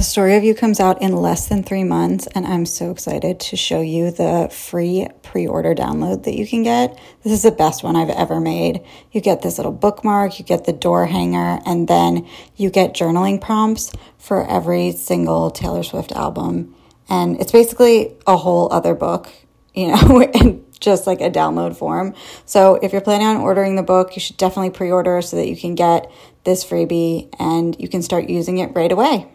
Story of You comes out in less than 3 months, and I'm so excited to show you the free pre-order download that you can get. This is the best one I've ever made. You get this little bookmark, you get the door hanger, and then you get journaling prompts for every single Taylor Swift album. And it's basically a whole other book, in just like a download form. So if you're planning on ordering the book, you should definitely pre-order so that you can get this freebie and you can start using it right away.